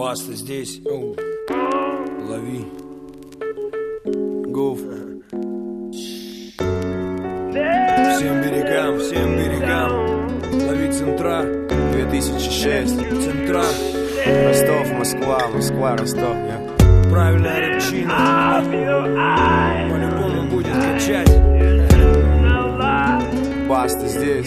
Баста здесь. Лови. Гуф. Всем берегам. Лови Центра. 2006. Центра. Ростов, Москва, Ростов. Правильная рыбчина. По-любому будет качать. Баста здесь.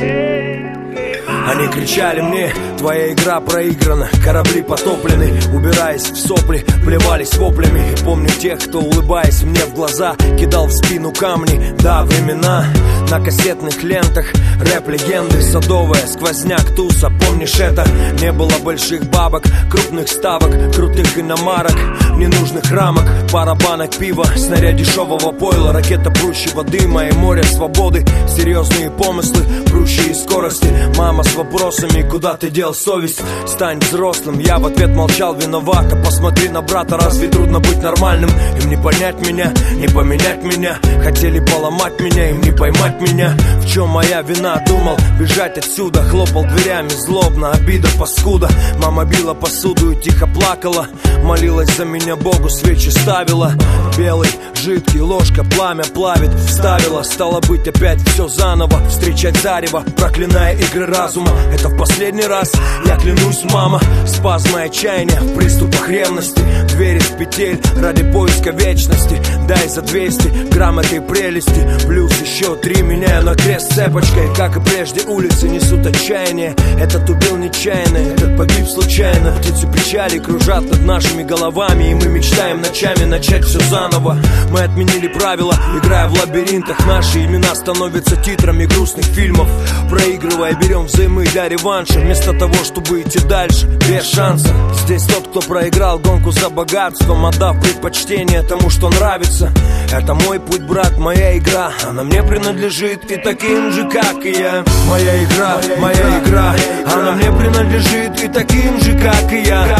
Они кричали мне: твоя игра проиграна, корабли потоплены. Убираясь в сопли, плевались воплями. И помню тех, кто, улыбаясь мне в глаза, кидал в спину камни. Да, времена на кассетных лентах, рэп-легенды, садовая, сквозняк, туса. Помнишь это? Не было больших бабок, крупных ставок, крутых иномарок, ненужных рамок, пара банок пива, снаряд дешевого пойла, ракета прущего дыма и море свободы. Серьезные помыслы, прущие скорости. Мама с вопросами: куда ты дел совесть? Стань взрослым. Я в ответ молчал виновато. Посмотри на брата, разве трудно быть нормальным? Им не понять меня, не поменять меня. Хотели поломать меня, им не поймать меня. В чем моя вина? Думал бежать отсюда, хлопал дверями злобно, обида, паскуда. Мама била посуду и тихо плакала, молилась за меня Богу, свечи ставила. Белый, жидкий, ложка, пламя плавит. Вставила, стало быть опять все заново. Встречать зарево, проклиная игры разума. Это в последний раз, я клянусь, мама. Спазмы отчаяния в приступах ревности. Двери с петель ради поиска вечности. Дай за 200 грамм этой прелести. Плюс еще 3 меняю на крест цепочкой. Как и прежде, улицы несут отчаяние. Этот убил нечаянно, этот погиб случайно. Птицы печали кружат над нашими головами, и мы мечтаем ночами начать все заново. Мы отменили правила, играя в лабиринтах. Наши имена становятся титрами грустных фильмов. Проигрывая, берем взаймы для реванша, вместо того, чтобы идти дальше без шанса. Здесь тот, кто проиграл гонку за богатством, отдав предпочтение тому, что нравится. Это мой путь, брат, моя игра. Она мне принадлежит и таким же, как и я. Моя игра, она мне принадлежит и таким же, как и я.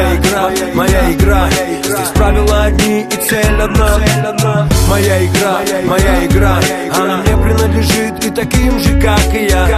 Моя игра, здесь правила одни и цель одна. Моя игра, она мне принадлежит и таким же, как и я.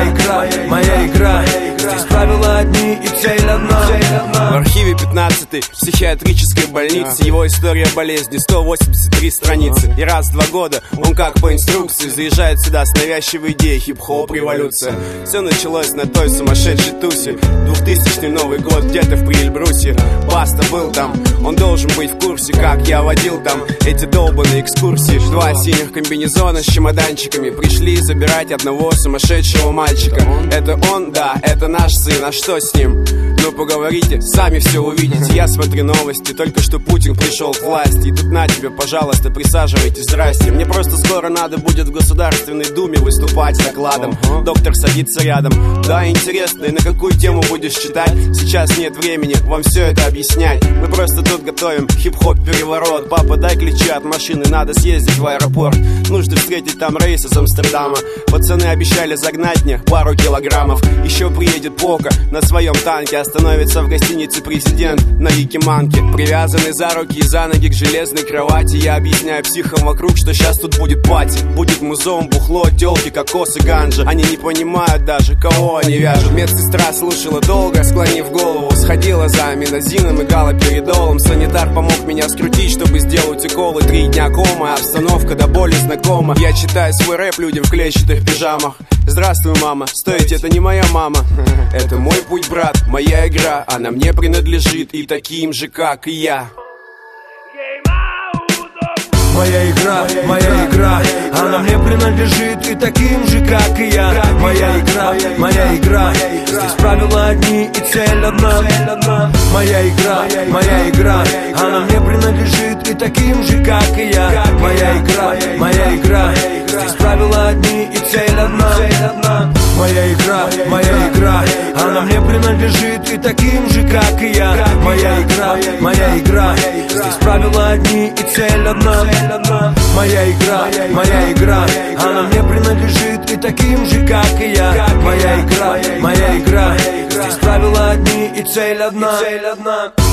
Моя игра, здесь правила одни и цель одна. В архиве 15-й психиатрической больницы его история болезни, 183 страницы. И раз в 2 года он как по инструкции заезжает сюда с навязчивой идеей хип-хоп революция. Все началось на той сумасшедшей тусе. 2000-й Новый год где-то в Прильбрусе. Баста был там, он должен быть в курсе, как я водил там эти долбаные экскурсии. 2 синих комбинезона с чемоданчиками пришли забирать одного сумасшедшего мальчика. Это он, да, это наш сын, а что с ним? Ну поговорите, сами все увидите. Я смотрю новости, только что Путин пришел к власти. И тут на тебе, пожалуйста, присаживайтесь, здрасте. Мне просто скоро надо будет в Государственной Думе выступать с докладом. Доктор садится рядом. Да, интересно, и на какую тему будешь читать? Сейчас нет времени вам все это объяснять. Мы просто тут готовим хип-хоп переворот. Папа, дай ключи от машины, надо съездить в аэропорт. Нужно встретить там рейс из Амстердама. Пацаны обещали загнать мне пару килограммов. Еще приедет Пока на своем танке. Остановится в гостинице президент на Якиманке. Привязанный за руки и за ноги к железной кровати. Я объясняю психам вокруг, что сейчас тут будет пати. Будет музон, бухло, телки, кокос и ганжа. Они не понимают даже, кого они вяжут. Медсестра слушала долго, склонив голову. Сходила за аминозином и галоперидолом. Санитар помог меня скрутить, чтобы сделать уколы. 3 дня кома, обстановка до боли знакома. Я читаю свой рэп людям в клетчатых пижамах. Здравствуй, мама, стойте, это не моя мама. Это мой путь, брат, моя игра. Она мне принадлежит и таким же, как и я. Моя игра, она мне принадлежит и таким же, как и я. Моя игра, здесь правила одни и цель одна. Моя игра, она мне принадлежит и таким же, как и я. Моя игра, здесь правила одни и цель одна. Моя игра, она мне принадлежит и таким же, как и я. Моя игра, здесь правила одни и цель одна. Моя игра, она мне принадлежит и таким же, как и я. Моя игра, здесь правила одни и цель одна.